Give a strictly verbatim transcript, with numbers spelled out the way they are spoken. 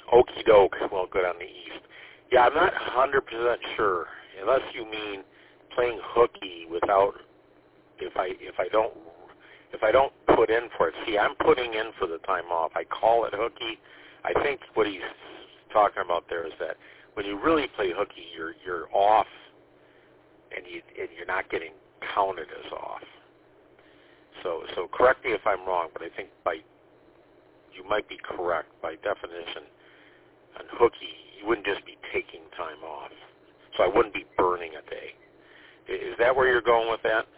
Okie doke. Well, good on the East. Yeah, I'm not one hundred percent sure, unless you mean playing hooky without, if I if I don't if I don't put in for it. See, I'm putting in for the time off. I call it hooky. I think what he's talking about there is that when you really play hooky, you're you're off, and you and you're not getting counted as off. So so correct me if I'm wrong, but I think by you might be correct. By definition, on hooky, you wouldn't just be taking time off. So I wouldn't be burning a day. Is that where you're going with that?